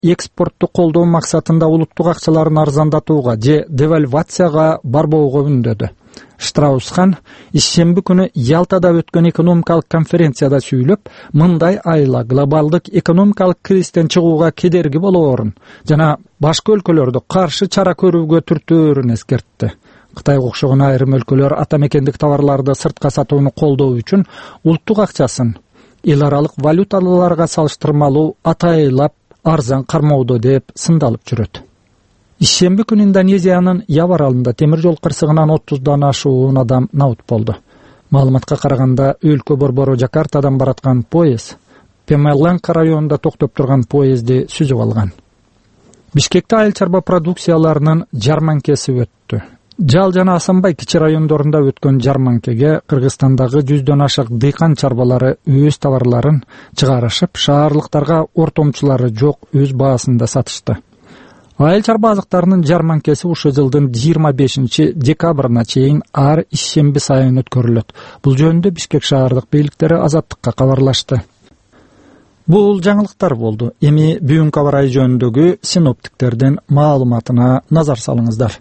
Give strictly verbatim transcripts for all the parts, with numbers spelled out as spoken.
экспортту колдоо максатында улуттук акчаларын арзандатууга же девальвацияга барбоого үндөдү. Штраус-Хан ишемби күнү Ялтада өткөн экономикалык конференцияда сүйлөп, мындай айла глобалдык экономикалык кризистен чыгууга кедерги болоорун жана башка өлкөлөрдү каршы чара көрүүгө түртөөрүн эскертти. Кытайга окшогон айрым өлкөлөр атамекендик товарларды сыртка сатууну колдоо үчүн улуттук акчасын эл аралык валюталарга салыштырмалуу атайлап арзан кармоодо деп сындалып жүрөт. Ишемби күнү Индонезиянын Ява аралында темир жол кырсыгынан отуздан ашуун адам набыт болду. Маалыматка караганда, өлкө борбору Жакартадан бараткан поезд Пемеланка районунда токтоп турган поезди сүзүп алган. Бишкекте айыл чарба продукцияларынын жарманкеси өттү. Жал жана Асанбай кичи райондорунда өткөн жарманкеге Кыргызстандагы жүздөн ашык дыйкан чарбалары өз товарларын чыгарышып, шаарлыктарга ортомчулары жок өз баасында сатышты. Айыл чарба азыктарынын жарманкеси ушул жылдын жыйырма бешинчи декабрына чейин ар ишемби сайын өткөрүлөт. Бул жөнүндө Бишкек шаардык бийликтери Азаттыкка кабарлашты. Бул жаңылыктар болду. Эми бүгүнкү аба ырайы жөнүндөгү синоптиктердин маалыматына назар салыңыздар.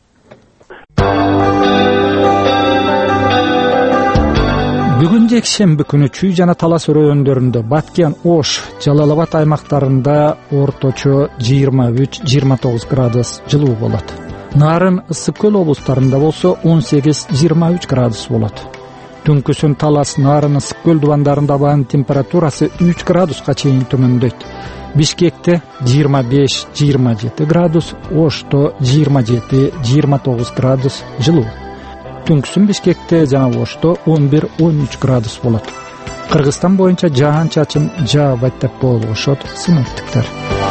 Бүгүн жекшемби күнү Чүй жана Талас өрөөндарында, Баткен, Ош, Жалал-Абад аймактарында орточо жыйырма үч жыйырма тогуз градус жылуу болот. Нарын, Ысык көл облустарында болсо он сегиз жыйырма үч градус болот. Түнкүсүн Талас, Нарын, Ысык көл дубандарында абанын температурасы үч градуска чейин төмөндөйт. Бишкекте жыйырма беш жыйырма жети градус, Ошто жыйырма жети жыйырма тогуз градус жылуу. Түнкүсүн Бишкекте жана Ошто он бир он үч градус болот. Кыргызстан боюнча жаан-чачын жаабайт деп болушот синоптиктер.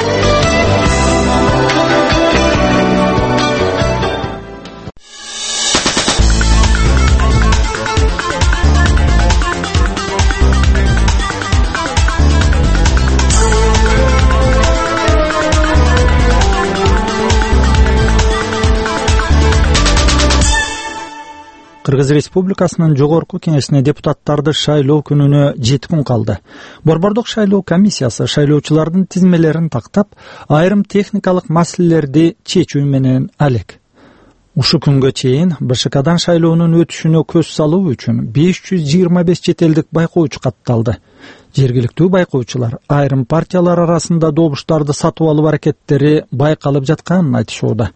Кыргыз Республикасынын жогорку кеңешине депутаттарды шайлоо күнүнө жети күн калды. Борбордук шайлоо комиссиясы шайлоочулардын тизмелерин тактап, айрым техникалык маселелерди чечүү менен алек. Ушу күнгө чейин БШКдан шайлоонун өтүшүнө көз салуу үчүн беш жүз жыйырма беш чет элдик байкоочу катталды. Жергиликтүү байкоочулар айрым партиялар арасында добуштарды сатып алуу аракеттери байкалып жатканын айтышууда.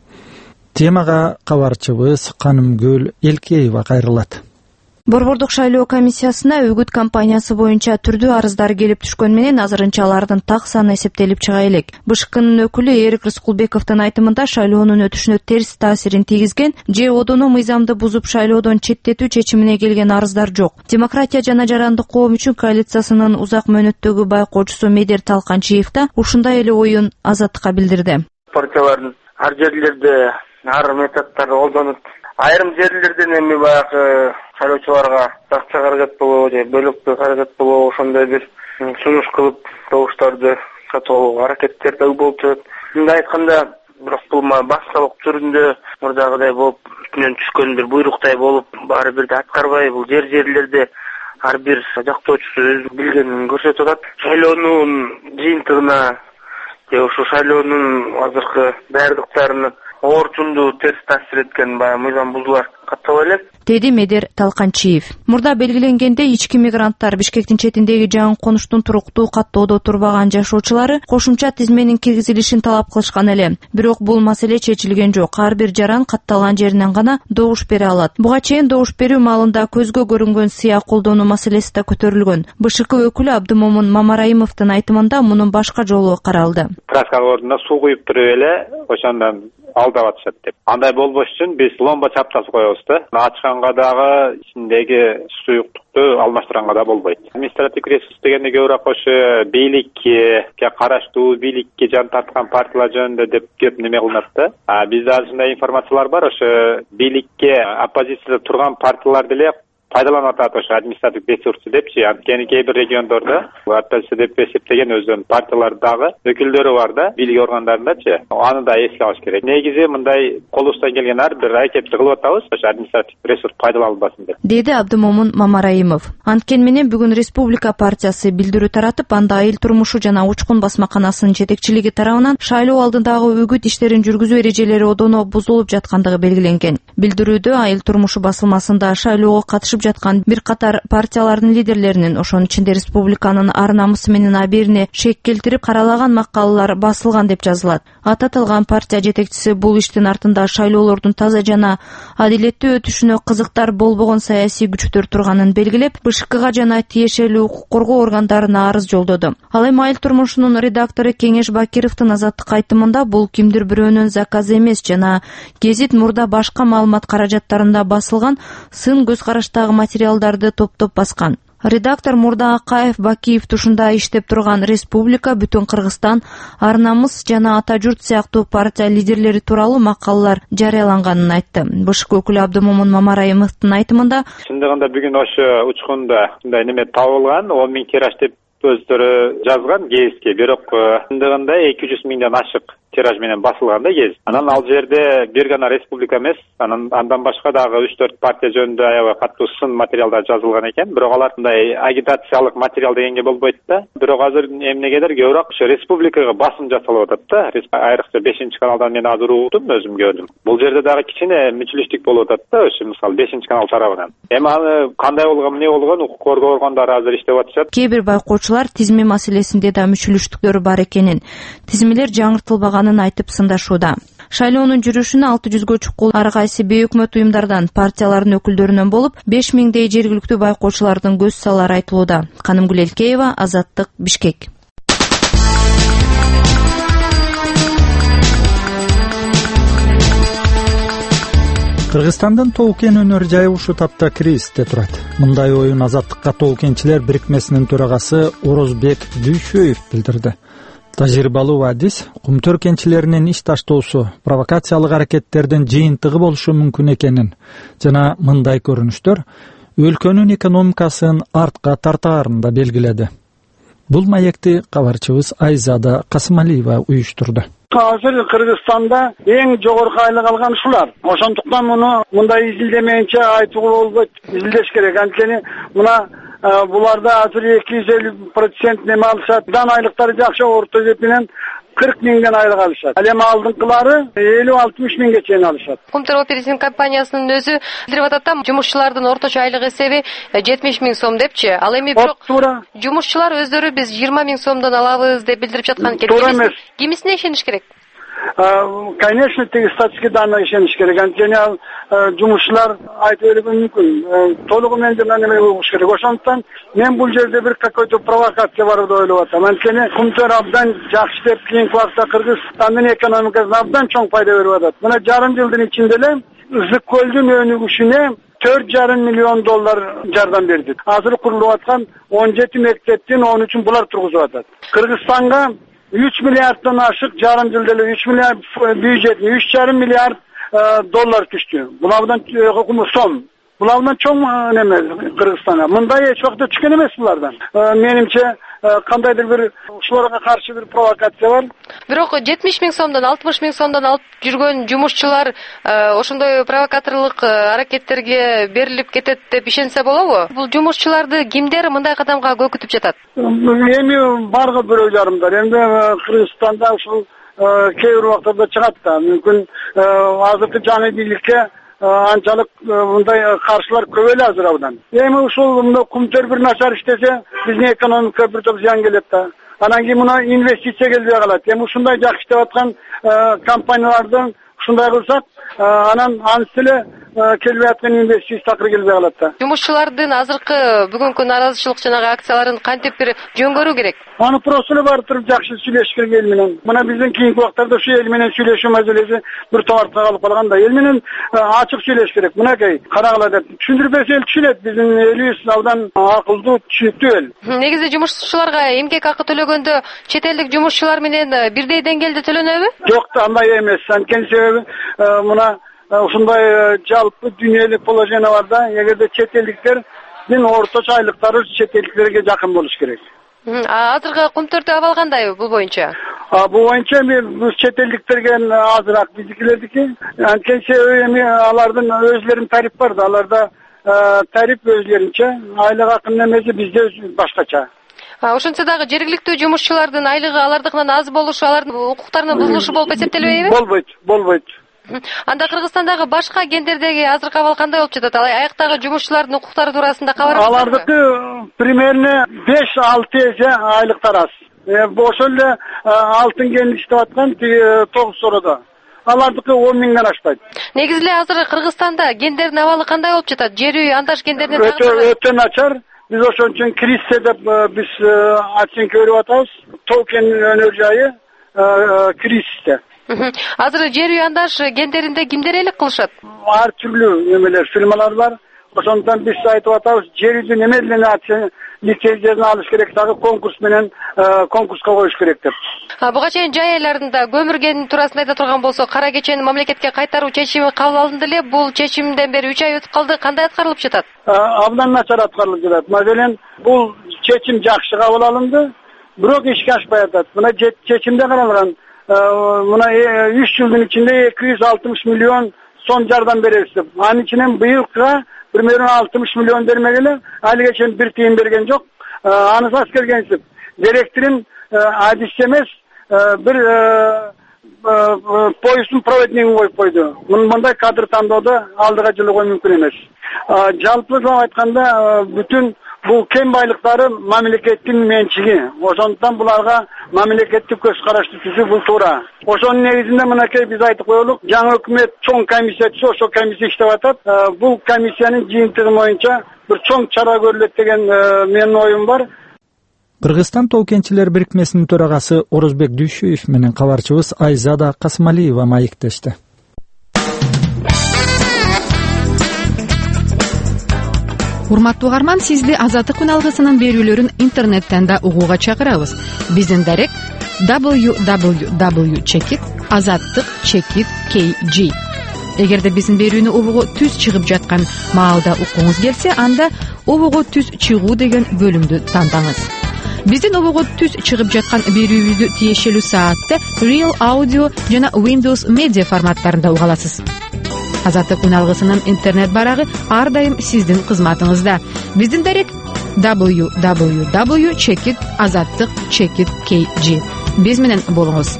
Темага кабарчыбыз Канымгүл Элкеева кайрылат. Борбордук шайлоо комиссиясына үгүт кампаниясы боюнча түрдүү арыздар келип түшкөн менен азырынча алардын так саны эсептелип чыга элек. БШКнын өкүлү Эрик Рыскулбековдун айтымында шайлоонун өтүшүнө терс таасирин тийгизген же одоно мыйзамды бузуп шайлоодон четтетүү чечимине келген арыздар жок. Демократия жана жарандык коом үчүн коалициясынын узак мөөнөттөгү байкоочусу Медер Талканчиев да ушундай эле оюн Азаттыкка билдирди. Партиялардын ар жерлерде ар методдор колдонуп, айрым жерлерден эми баягы шайлоочуларга акча каражат болобу же бөлөктүү каражат болобу ошондой бир сунуш кылып добуштарды сатып алууга аракеттер да болуп жатат. Мындай айтканда, бирок бул башчылык түрүндө мурдагыдай болуп, үстүнөн түшкөн бир буйруктай болуп, баары бирди аткарбай, бул жер жерлерде ар бир жактоочусу өз билгенин көрсөтүп атат. Шайлоонун жыйынтыгына же ушу шайлоонун азыркы даярдыктарына орчунду терс таасир эткен баягы мыйзам бузуулар каттала элек, деди Медер Талканчиев. Мурда белгиленгендей, ички мигранттар Бишкектин четиндеги жаңы конуштун туруктуу каттоодо турбаган жашоочулары кошумча тизменин киргизилишин талап кылышкан эле. Бирок бул маселе чечилген жок. Ар бир жаран катталган жеринен гана добуш бере алат. Буга чейин добуш берүү маалында көзгө көрүнгөн сыя колдонуу маселеси да көтөрүлгөн. БШК өкүлү Абдымомун Мамараимовдун айтымында мунун башка жолу каралды. Краскалык ордуна суу куюп туруп эле ошондон алдап атышат деп. Андай болбош үчүн биз ломба чаптасы коебуз да. Ачканга дагы ичиндеги суюктукту алмаштырганга да болбойт. Административдик ресурс дегенде көбүрөөк ошо бийликке караштуу, бийликке жан тарткан партиялар жөнүндө деп кеп неме кылынат да. А бизде ушундай информациялар бар, ошо бийликке оппозицияда турган партиялар деле пайдаланып атат ошо административдик ресурсту депчи. Анткени кээ бир региондордо артасы деп эсептеген өздөрүнүн партиялардагы өкүлдөрү бар да, бийлик органдарындачы. Аны да эске алыш керек. Негизи мындай колубуздан келген ар бир аракетти кылып атабыз ошо административдик ресурс пайдаланылбасын деп. Деди Абдымомун Мамараимов. Анткени менен бүгүн Республика партиясы билдирүү таратып, анда айыл турмушу жана учкун басмаканасынын жетекчилиги тарабынан шайлоо алдындагы үгүт иштерин жүргүзүү эрежелери одоно бузулуп жаткандыгы белгиленген. Билдирүүдө айыл турмушу басылмасында шайлоого катышып жаткан бир катар партиялардын лидерлеринин, ошонун ичинде республиканын ар намысы менен абийирине шек келтирип каралаган макалалар басылган деп жазылат. Аты аталган партия жетекчиси бул иштин артында шайлоолордун таза жана адилеттүү өтүшүнө кызыктар болбогон саясий күчтөр турганын белгилеп, БШКга жана тиешелүү укук коргоо органдарына арыз жолдоду. Ал эми айыл турмушунун редактору Кеңеш Бакировдун Азаттыкка айтымында бул кимдир бирөөнүн заказы эмес жана гезит мурда башка маалымат каражаттарында басылган сын көз караштагы материалдарды топтоп баскан. Редактор Мурда Акаев Бакиев тушунда иштеп турган Республика, Бүтүн Кыргызстан, Ар намыс жана Ата журт сыяктуу партия лидерлери тууралуу макалалар жарыяланганын айтты. БШК өкүлү Абдымомун Мамараимовдун айтымында чындыгында бүгүн ошо учкунда мындай неме табылган, он миң тираж деп өздөрү жазган гезитке, бирок чындыгында эки жүз миңден ашык тираж менен басылган да гезит. Анан ал жерде бир гана Республика эмес, анан андан башка дагы үч төрт партия жөнүндө аябай катуу сын материалдар жазылган экен. Бирок алар мындай агитациялык материал дегенге болбойт да. Бирок азыр эмнегедир көбүрөөк ошо Республикага басым жасалып атат да. Айрыкча бешинчи каналдан мен азыр угдум, өзүм көрдүм. Бул жерде дагы кичине мүчүлүштүк болуп атат да, ошо мисалы бешинчи канал тарабынан. Эми аны кандай болгон, эмне болгон укук коргоо органдары азыр иштеп атышат. Кээ бир байкоочулар тизме маселесинде да мүчүлүштүктөр бар экенин, тизмелер жаңыртылбаганын айтып сындашууда. Шайлоонун жүрүшүнө алты жүзгө чукул ар кайсы бейөкмөт уюмдардан, партиялардын өкүлдөрүнөн болуп, беш миңдей жергиликтүү байкоочулардын көз салары айтылууда. Канымгүл Элкеева, Азаттык, Бишкек. Кыргызстандын тоо кен өнөр жайы ушул тапта кризисте турат. Мындай оюн Азаттыкка тоо кенчилер бирикмесинин төрагасы Орозбек Дүйшөев билдирди. Тажрыйбалуу адис кумтөр кенчилеринин иш таштоосу провокациялык аракеттердин жыйынтыгы болушу мүмкүн экенин жана мындай көрүнүштөр өлкөнүн экономикасын артка тартаарын да белгиледи. Бул маекти кабарчыбыз Айзада Касымалиева уюштурду. Азыр Кыргызстанда эң жогорку айлык алган ушулар. Ошондуктан муну мындай изилдемейинче айтууга болбойт, изилдеш керек. Анткени мына буларда азыр эки жүз элүү процент неме алышат. Дан айлыктары жакшы, орто эсепинен кырк миңден айлык алышат. Ал эми алдыңкылары элүү алтымыш миңге чейин алышат. Кумтөр оперативдик компаниясынын өзү билдирип атат да, жумушчулардын орточо айлык эсеби жетимиш миң сом депчи. Ал эми бирок жумушчулар өздөрү биз жыйырма миң сомдон алабыз деп билдирип жаткан экен. Туура эмес. Кимисине ишениш керек? Конечно, теги статистика данные ишениш керек. Анткени ал жумушчулар айтып берүүгө мүмкүн. Толугу менен жана неме болуш керек. Ошондуктан мен бул жерде бир какой-то провокация бар деп ойлоп атам. Анткени кумтөр абдан жакшы деп кийинки убакытта Кыргызстандын экономикасына абдан чоң пайда берип атат. Мына жарым жылдын ичинде эле Ызык көлдүн өнүгүшүнө төрт жарым миллион доллар жардам бердик. Азыр курулуп аткан он жети мектептин он үчүн булар тургузуп атат. Кыргызстанга үч миллиарддан ашык жарым жылда эле үч миллиард бюджет, үч жарым миллиард доллар түштү. Булардан сом. Булардан чоң неме Кыргызстанга. Мындай эч убакта түшкөн эмес булардан. Менимче кандайдыр бир ушуларга каршы бир провокация бар. Бирок жетимиш миң сомдон алтымыш миң сомдон алып жүргөн жумушчулар ошондой провокаторлук аракеттерге берилип кетет деп ишенсе болобу? Бул жумушчуларды кимдер мындай кадамга көкүтүп жатат? Эми баргы бир ойлорумдар. Эми Кыргызстанда ушул кээ бир убактарда чыгат да. Мүмкүн азыркы жаңы бийликке анчалык мындай каршылар көп эле азыр абдан. Эми ушул мына кумтөр бир начар иштесе, биздин экономикага бир топ зыян келет да. Анан кийин мына инвестиция келбей калат. Эми ушундай жакшы иштеп аткан компаниялардын ушундай кылсак, анан анысы эле келбей аткан инвестиция такыр келбей калат да. Жумушчулардын азыркы бүгүнкү нааразычылык жанагы акцияларын кантип бир жөнгөрүү керек? Аны просто эле барып туруп жакшы сүйлөшүш керек эл менен. Мына биздин кийинки убактарда ушу эл менен сүйлөшүү маселеси бир товартка калып калган да. Эл менен ачык сүйлөшүш керек. Мынакей карагыла деп түшүндүрбөсө эл түшүнөт. Биздин элибиз абдан акылдуу, түшүнүктүү эл. Негизи жумушчуларга эмгек акы төлөгөндө чет элдик жумушчулар менен бирдей деңгээлде төлөнөбү? Жок, андай эмес. Анткени себеби мына ушундай жалпы дүйнөлүк положение бар да. Эгерде чет элдиктердин орточо айлыктары чет элдиктерге жакын болуш керек. Азыркы кумтөртүү абал кандай бул боюнча? Бул боюнча биз чет элдиктерге азыраак биздикилердики. Анткенче эми алардын өзлөрүнүн тариф бар да. Аларда тариф өзлеринче, айлык акынын эмеси бизде башкача. Ошентсе дагы жергиликтүү жумушчулардын айлыгы алардыкынан аз болушу, алардын укуктарынын бузулушу болуп эсептелбейби? Болбойт, болбойт. Анда Кыргызстандагы башка кендердеги азыркы абал кандай болуп жатат? Ал аяктагы жумушчулардын укуктары туурасында кабар бар? Алардыкы примерно беш алты эсе айлыктар аз. Ошол эле алтын кен иштеп аткан тогуз сороодо. Алардыкы он миңден ашпайт. Негизи эле азыр Кыргызстанда кендердин абалы кандай болуп жатат? Жер үй андаш кендеринде өтө начар. Биз ошон үчүн кризисте деп биз оценка берип атабыз. Тоо кен өнөр жайы кризисте. Азыр жер үй андаш кендеринде кимдер элек кылышат? Ар түрлүү эмелер, фирмалар бар. Ошондон биз айтып атабыз, жер үйдү неме менен лицензиясын алыш керек, дагы конкурс менен конкурска коюш керек деп. Буга чейин жай айларында көмүр кени туурасында айта турган болсок, кара кечени мамлекетке кайтаруу чечими кабыл алынды эле. Бул чечимден бери үч ай өтүп калды. Кандай аткарылып жатат? Абдан начар аткарылып жатат. Маселен, бул чечим жакшы кабыл алынды, бирок ишке ашпай атат. Мына чечимде каралган, мына үч жылдын ичинде эки жүз алтымыш миллион сом жардам беребиз деп. Анын ичинен быйылга примерно алтымыш миллион бермегеле, алиге чейин бир тыйын берген жок. Анысы келгенсип. Директорун адисчи эмес, бир поезддун проводнигин коюп койду. Мындай кадр тандоодо алдыга жылууга мүмкүн эмес. Жалпылап айтканда, бүтүн бул кен байлыктары мамлекеттин менчиги. Ошондуктан буларга мамлекеттик көз карашты түзүү бул туура. Ошонун негизинде мынакей биз айтып коелук, жаңы өкмөт чоң комиссия түзүп, ошо комиссия иштеп атат. Бул комиссиянын жыйынтыгы боюнча бир чоң чара көрүлөт деген менин оюм бар. Кыргызстан тоо кенчилер бирикмесинин төрагасы Орозбек Дүйшөев менен кабарчыбыз Айзада Касымалиева маектешти. Урматтуу угарман, сизди Азаттык күн алгысынын берүүлөрүн интернеттен да угууга чакырабыз. Биздин дарек дабл ю дабл ю дабл ю чекит азаттык чекит кей джи. Эгерде биздин берүүнү угууга түз чыгып жаткан маалда укуңуз келсе, анда угууга түз чыгуу деген бөлүмдү тандаңыз. Биздин угууга түз чыгып жаткан берүүбүздү тиешелүү саатта Real Audio жана Windows Media форматтарында уга аласыз. Азаттык күн алгысынын интернет барагы ар дайым сиздин кызматыңызда. Биздин дарек дабл ю дабл ю дабл ю чекит азаттык чекит кей джи. Биз менен болуңуз.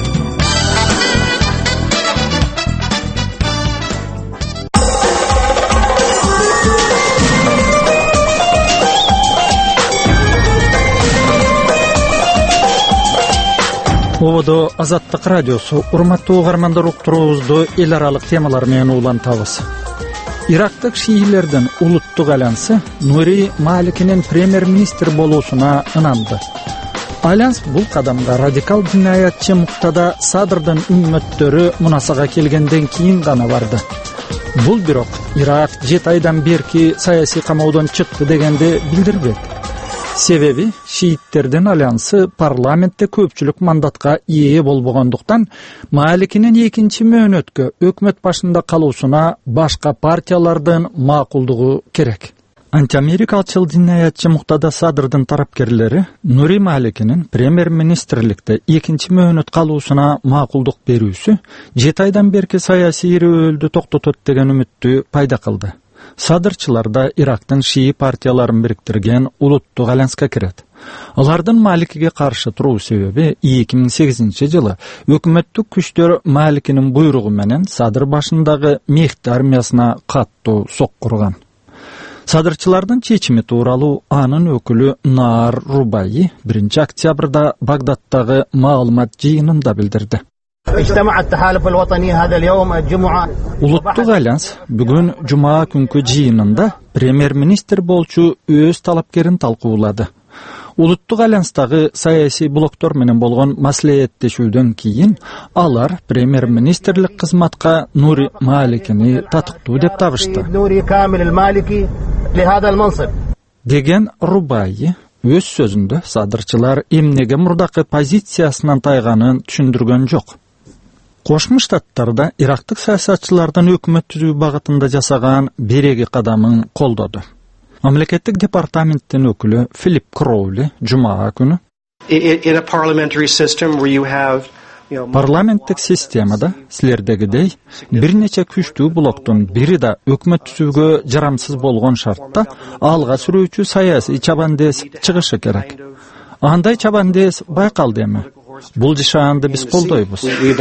Ободо Азаттык радиосу. Урматтуу угармандар, уктуруубузду эл аралык темалар менен улантабыз. Ирактык шиилердин улуттук альянсы Нури Маликинин премьер-министр болуусуна ынанды. Альянс бул кадамга радикал динаятчы Муктада Садрдын үммөттөрү мунасага келгенден кийин гана барды. Бул бирок Ирак жети айдан берки саясий камоодон чыкты дегенди билдирбейт. Себеби шииттердин альянсы парламентте көпчүлүк мандатка ээ болбогондуктан Маликинин экинчи мөөнөткө өкмөт башында калуусуна башка партиялардын макулдугу керек. Антиамерикалчыл динаятчы Муктада Садрдын тарапкерлери Нури Маликинин премьер-министрликте экинчи мөөнөт калуусуна макулдук берүүсү жети айдан берки саясий ирөөлдү токтотот деген үмүттү пайда кылды. Садырчылар да Ирактын шии партияларын бириктирген улуттук альянска кирет. Алардын Маликиге каршы туруу себеби эки миң сегизинчи жылы өкмөттүк күчтөр Маликинин буйругу менен Садыр башындагы мехти армиясына каттуу соккурган. Садырчылардын чечими тууралуу анын өкүлү Наар Рубайи биринчи октябрда Багдадтагы маалымат жыйынында билдирди. Улуттук альянс бүгүн жума күнкү жыйынында премьер-министр болчу өз талапкерин талкуулады. Улуттук альянстагы саясий блоктор менен болгон маслихаттешүүдөн кийин алар премьер-министрлик кызматка Нури Маликини татыктуу деп табышты. Деген Рубайи өз сөзүндө садырчылар эмнеге мурдакы позициясынан тайганын түшүндүргөн жок. Кошмо Штаттарда ирактык саясатчылардан өкмөт түзүү багытында жасаган береги кадамын колдоду. Мамлекеттик департаменттин өкүлү Филипп Кроули жумага күнү парламенттик системада силердегидей бир нече күчтүү блоктун бири да өкмөт түзүүгө жарамсыз болгон шартта алга сүрүүчү саясий чабандес чыгышы керек. Андай чабандес байкалды эми. Бул жашаанды биз колдойбуз,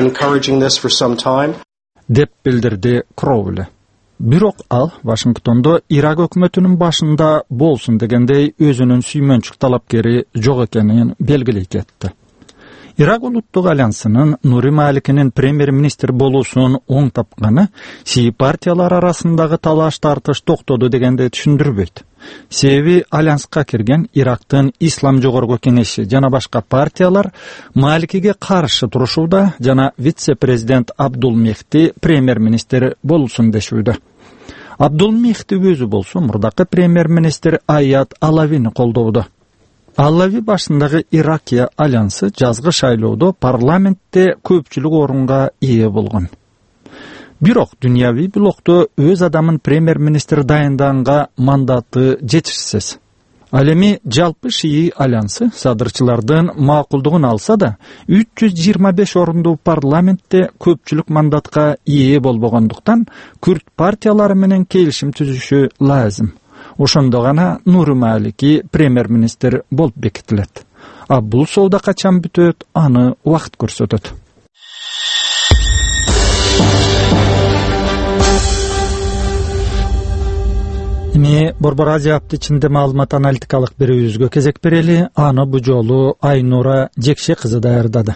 деп билдирди Кроули. Бирок ал Вашингтондо Ирак өкмөтүнүн башында болсун дегендей өзүнүн сүймөнчүк талапкери жок экенин белгилей кетти. Ирак улуттук альянсынын Нури Маликинин премьер-министр болуусун оң тапканы шии партиялар арасындагы талаш тартыш токтоду дегенди түшүндүрбөйт. Себеби альянска кирген Ирактын Ислам жогорку кеңеши жана башка партиялар Маликиге каршы турушууда жана вице-президент Абдул Мехти премьер-министр болуусун дешүүдө. Абдул Мехти өзү болсо мурдакы премьер-министр Аят Алавини колдоодо. Аллави башындагы Иракия альянсы жазгы шайлоодо парламентте көпчүлүк орунга ээ болгон. Бирок дүйнөви блокто өз адамын премьер-министр дайындаганга мандаты жетишсиз. Ал эми жалпы шии альянсы садырчылардын макулдугун алса да үч жүз жыйырма беш орундуу парламентте көпчүлүк мандатка ээ болбогондуктан күрд партиялары менен келишим түзүшү лазым. Ошондо гана Нури Малики премьер-министр болуп бекитилет. А бул соодо качан бүтөт, аны убакыт көрсөтөт. Эми Борбор Азия аптычында маалымат аналитикалык берүүбүзгө кезек берели. Аны бу жолу Айнура Жекше кызы даярдады.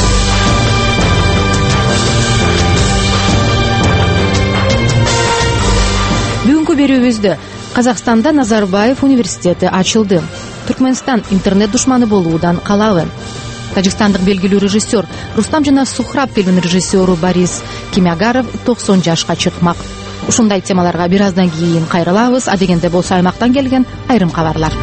Бүгүнкү берүүбүздө Казакстанда Назарбаев университети ачылды. Түркмөнстан интернет душманы болуудан калабы? Тажикстандык белгилүү режиссер Рустам жана Сухраб фильминин режиссеру Борис Кимягаров токсон жашка чыкмак. Ушундай темаларга бир аздан кийин кайрылабыз. А дегенде болсо аймактан келген айрым кабарлар.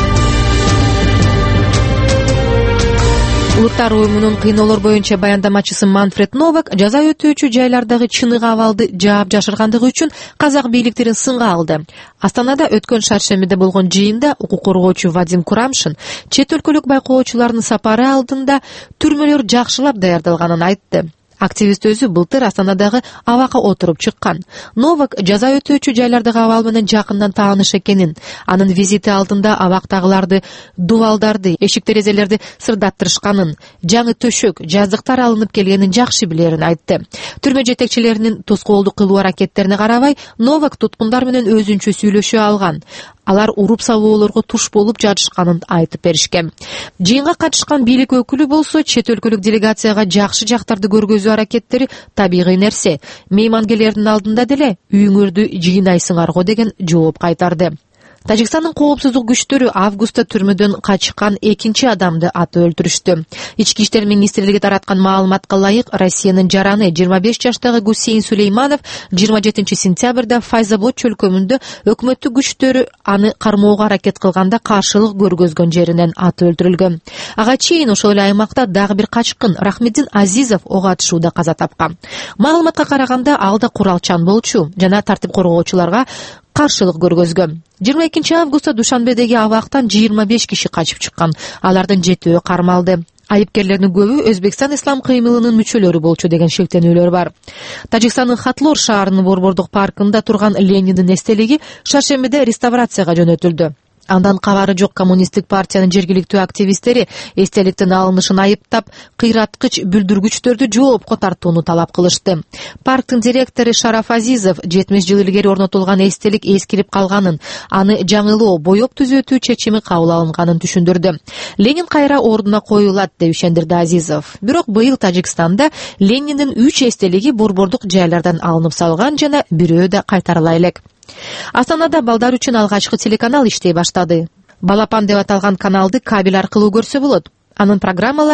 Улуттар уюмунун кыйноолор боюнча баяндамачысы Манфред Новак жаза өтүүчү жайлардагы чыныгы абалды жаап жашыргандыгы үчүн казак бийликтерин сынга алды. Астанада өткөн шаршембиде болгон жыйында укук коргоочу Вадим Курамшин чет өлкөлүк байкоочулардын сапары алдында түрмөлөр жакшылап даярдалганын айтты. Активист өзү былтыр Астанадагы абакка отуруп чыккан. Новак жаза өтүүчү жайлардагы абал менен жакындан тааныш экенин, анын визити алдында абактагыларды, дубалдарды, эшик терезелерди сырдаттырышканын, жаңы төшөк, жаздыктар алынып келгенин жакшы билерин айтты. Түрмө жетекчилеринин тоскоолдук кылуу аракеттерине карабай, Новак туткундар менен өзүнчө сүйлөшө алган. Алар уруп салоолорго туш болуп жатышканын айтып беришкен. Жыйынга катышкан бийлик өкүлү болсо чет өлкөлүк делегацияга жакшы жактарды көргөзүү аракеттери табигый нерсе. Меймангелердин алдында деле үйүңөрдү жыйнайсыңарго деген жооп кайтарды. Тажикстандын коопсуздук күчтөрү августта түрмөдөн качкан экинчи адамды атып өлтүрүштү. Ички иштер министрлиги тараткан маалыматка ылайык, Россиянын жараны жыйырма беш жаштагы Гусейн Сулейманов жыйырма жетинчи сентябрда Файзабод чөлкөмүндө өкмөттүк күчтөрү аны кармоого аракет кылганда каршылык көргөзгөн жеринен атып өлтүрүлгөн. Ага чейин ошол эле аймакта дагы бир качкын Рахмеддин Азизов ок атышууда каза тапкан. Маалыматка караганда ал да куралчан болчу жана тартип коргоочуларга каршылык көргөзгөн. жыйырма экинчи августта Душанбедеги абактан жыйырма беш киши качып чыккан. Алардын жетөө кармалды. Айыпкерлердин көбү Өзбекстан ислам кыймылынын мүчөлөрү болчу деген шектенүүлөр бар. Тажикстандын Хатлор шаарынын борбордук паркында турган Лениндин эстелиги шаршембиде реставрацияга жөнөтүлдү. Андан кабары жок коммунисттик партиянын жергиликтүү активисттери эстеликтин алынышын айыптап, кыйраткыч бүлдүргүчтөрдү жоопко тартууну талап кылышты. Парктын директору Шараф Азизов жетимиш жыл илгери орнотулган эстелик эскирип калганын, аны жаңылоо, боеп түзөтүү чечими кабыл алынганын түшүндүрдү. Ленин кайра ордуна коюлат деп ишендирди Азизов. Бирок быйыл Тажикстанда Лениндин үч эстелиги борбордук жайлардан алынып салган жана бирөө да кайтарыла элек. Астанада балдар үчүн алгачкы телеканал иштей баштады. Балапан деп аталган каналды кабель аркылуу көрсө болот. Анын программалары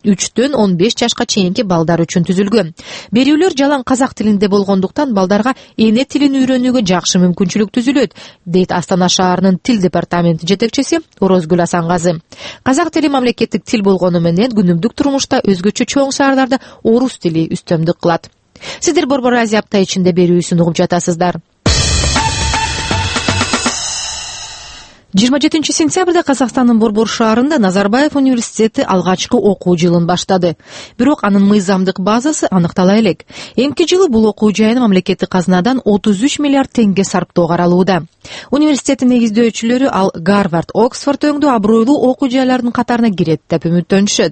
үчтөн он беш жашка чейинки балдар үчүн түзүлгөн. Берүүлөр жалаң казак тилинде болгондуктан балдарга эне тилин үйрөнүүгө жакшы мүмкүнчүлүк түзүлөт, дейт Астана шаарынын тил департаменти жетекчиси Орозгүл Асангазы. Казак тили мамлекеттик тил болгону менен күнүмдүк турмушта өзгөчө чоң шаарларда орус тили үстөмдүк кылат. Сиздер Борбор Азия апта ичинде берүүсүн угуп жатасыздар. жыйырма жетинчи сентябрда Казакстандын Борбор шаарында Назарбаев университети алгачкы окуу жылын баштады. Бирок анын мыйзамдык базасы аныктала элек. Эмки жылы бул окуу жайын мамлекеттик казынадан отуз үч миллиард теңге сарптоо каралууда. Университеттин негиздөөчүлөрү ал Гарвард, Оксфорд өңдүү абройлуу окуу жайлардын катарына кирет деп үмүттөнүшөт.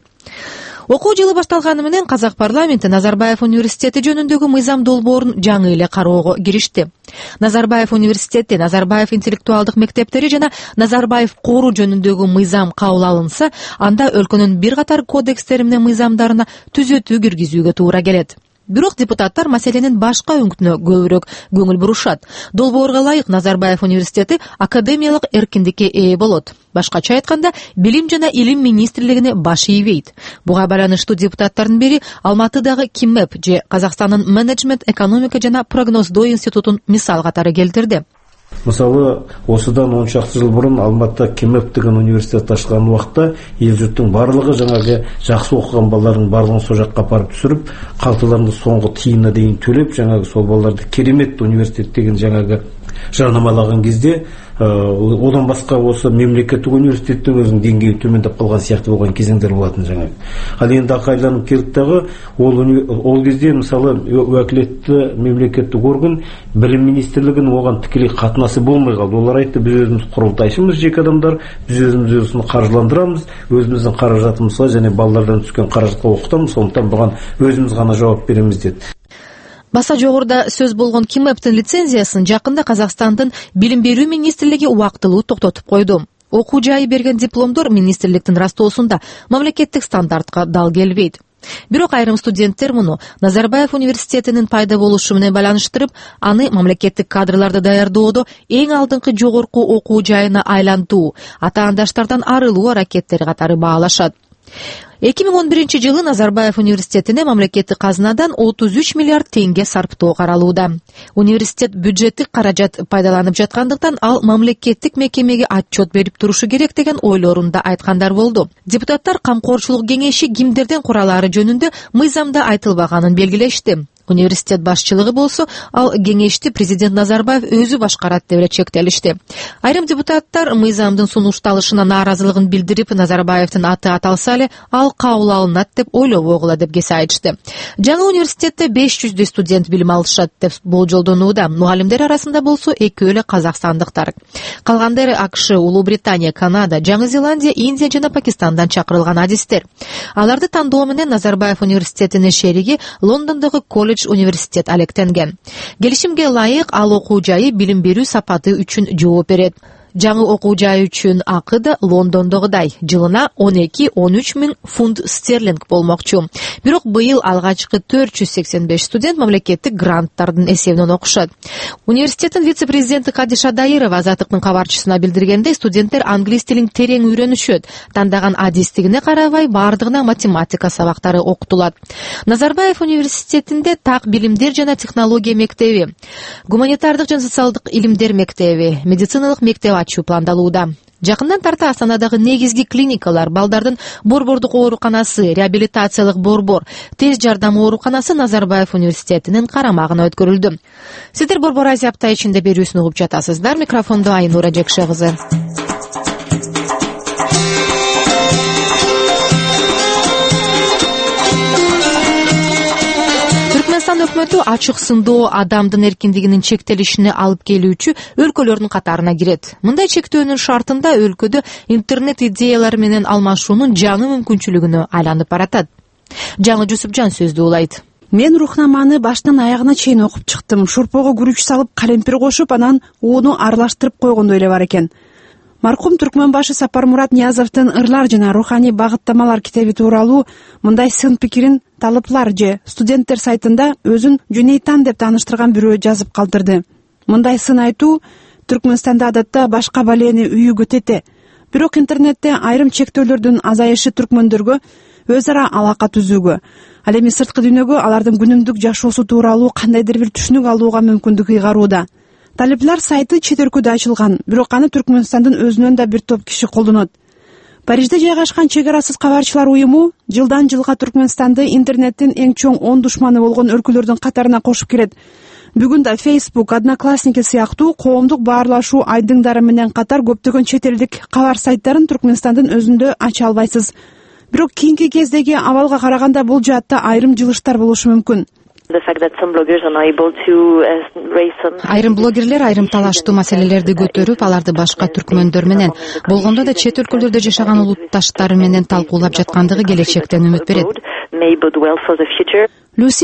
Окуу жылы башталганы менен Казак парламенти Назарбаев университети жөнүндөгү мыйзам долбоорун жаңы эле кароого киришти. Назарбаев университети, Назарбаев интеллектуалдык мектептери жана Назарбаев кору жөнүндөгү мыйзам кабыл алынса, анда өлкөнүн бир катар кодекстери менен мыйзамдарына түзөтүү киргизүүгө туура келет. Бирок депутаттар маселенин башка өңкүнө көбүрөөк көңүл бурушат. Долбоорго ылайык Назарбаев университети академиялык эркиндикке ээ болот. Башкача айтканда, билим жана илим министрлигине баш ийбейт. Буга байланыштуу депутаттардын бири Алматыдагы КИМЭП же Казакстандын менеджмент, экономика жана прогноздоо институтун мисал катары келтирди. Мисалы, осыдан он шақты жыл бұрын Алматыда КИМЭП деген университет ашқан уақытта ел жұрттың барлығы жаңағы жақсы оқыған балалардың барлығын сол жаққа апарып түсіріп, қалталарында соңғы тиынына дейін төлеп, жаңағы сол балаларды керемет университет деген жаңағы жарнамалаған кезде, одан басқа осы мемлекеттік университеттің өзінің деңгейі төмендеп қалған сияқты болған кезеңдер болатын жаңағы. Ал енді қайталанып келді дағы, ол, ол кезде мысалы уәкілетті мемлекеттік орган білім министрлігінің оған тікелей қатынасы болмай қалды. Олар айтты, біз өзіміз құрылтайшымыз, жеке адамдар, біз өзіміз өзін қаржыландырамыз, өзіміздің қаражатымызға және балалардан түскен қаражатқа оқытамыз, сондықтан бұған өзіміз ғана жауап береміз деді. Баса жогоруда сөз болгон КИМЭПтин лицензиясын жакында Казакстандын билим берүү министрлиги убактылуу токтотуп койду. Окуу жайы берген дипломдор министрликтин растоосунда мамлекеттик стандартка дал келбейт. Бирок айрым студенттер муну Назарбаев университетинин пайда болушу менен байланыштырып, аны мамлекеттик кадрларды даярдоодо эң алдыңкы жогорку окуу жайына айлантуу, атаандаштардан арылуу аракеттери катары баалашат. эки миң он биринчи жылы Назарбаев университетине мамлекеттик казынадан отуз үч миллиард теңге сарптоо каралууда. Университет бюджеттик каражат пайдаланып жаткандыктан ал мамлекеттик мекемеге отчет берип турушу керек деген ойлорун да айткандар болду. Депутаттар камкорчулук кеңеши кимдердин куралары жөнүндө мыйзамда айтылбаганын белгилешти. Университет башчылыгы болсо, ал кеңешти президент Назарбаев өзү башкарат деп эле чектелишти. Айрым депутаттар мыйзамдын сунушталышына нааразылыгын билдирип, Назарбаевдин аты аталса эле, ал кабыл алынат деп ойлобогула деп кесе айтышты. Жаңы университетте беш жүздөй студент билим алышат деп болжолдонууда. Мугалимдер арасында болсо экөө эле казакстандыктар. Калгандары АКШ, Улуу Британия, Канада, Жаңы Зеландия, Индия жана Пакистандан чакырылган адистер. Аларды тандоо менен Назарбаев университетинин шериги Лондондогу колледж университет алектенген. Келишимге ылайык ал окуу жайы билим берүү сапаты үчүн жооп берет. Жаңы окуу жай үчүн акы да Лондондогудай жылына он эки он үч миң фунт стерлинг болмокчу. Бирок быйыл алгачкы төрт жүз сексен беш студент мамлекеттик гранттардын эсебинен окушат. Университеттин вице-президенти Кадиша Дайырова Азаттыктын кабарчысына билдиргендей, студенттер англис тилин терең үйрөнүшөт. Тандаган адистигине карабай бардыгына математика сабактары окутулат. Назарбаев университетинде так билимдер жана технология мектеби, гуманитардык жана социалдык илимдер мектеби, медициналык мектеп ачуу пландалууда. Жакындан тарта Астанадагы негизги клиникалар, балдардын борбордук ооруканасы, реабилитациялык борбор, тез жардам ооруканасы Назарбаев университетинин карамагына өткөрүлдү. Сиздер Борбор Азия апта ичинде берүүсүн угуп жатасыздар. Микрофондо Айнура Жекше кызы. Түркмөнстан өкмөтү ачык сындоо адамдын эркиндигинин чектелишине алып келүүчү өлкөлөрдүн катарына кирет. Мындай чектөөнүн шартында өлкөдө интернет идеялары менен алмашуунун жаңы мүмкүнчүлүгүнө айланып баратат. Жаңы Жусупжан сөздү улайт. Мен рухнаманы баштан аягына чейин окуп чыктым. Шурпого күрүч салып, калемпир кошуп, анан ууну аралаштырып койгондой эле бар экен. Маркум Түркмөнбашы Сапармурат Ниязовдун «Ырлар жана руханий багыттамалар» китеби тууралуу мындай сын пикирин талаплар же студенттер сайтында өзүн Жунейтан деп тааныштырган бирөө жазып калтырды. Мындай сын айтуу Түркмөнстанда адатта башка балени үйүгө тете. Бирок интернетте айрым чектөөлөрдүн азайышы түркмөндөргө өз ара алака түзүүгө, ал эми сырткы дүйнөгө алардын күнүмдүк жашоосу тууралуу кандайдыр бир түшүнүк алууга мүмкүндүк ыйгарууда. Талиплар сайты чет өлкөдө ачылган, бирок аны Түркмөнстандын өзүнөн да бир топ киши колдонот. Парижде жайгашкан чек арасыз кабарчылар уюму жылдан жылга Түркмөнстанды интернеттин эң чоң он душманы болгон өлкөлөрдүн катарына кошуп келет. Бүгүн да Facebook, Одноклассники сыяктуу коомдук баарлашуу айдыңдары менен катар көптөгөн чет элдик кабар сайттарын Түркмөнстандын өзүндө ача албайсыз. Бирок кийинки кездеги абалга караганда бул жаатта айрым жылыштар болушу мүмкүн. Айрым блогерлер айрым талаштуу маселелерди көтөрүп, аларды башка түркмөндөр менен, болгондо да чет өлкөлөрдө жашаган улутташтары менен талкуулап жаткандыгы келечектен үмүт берет. Люси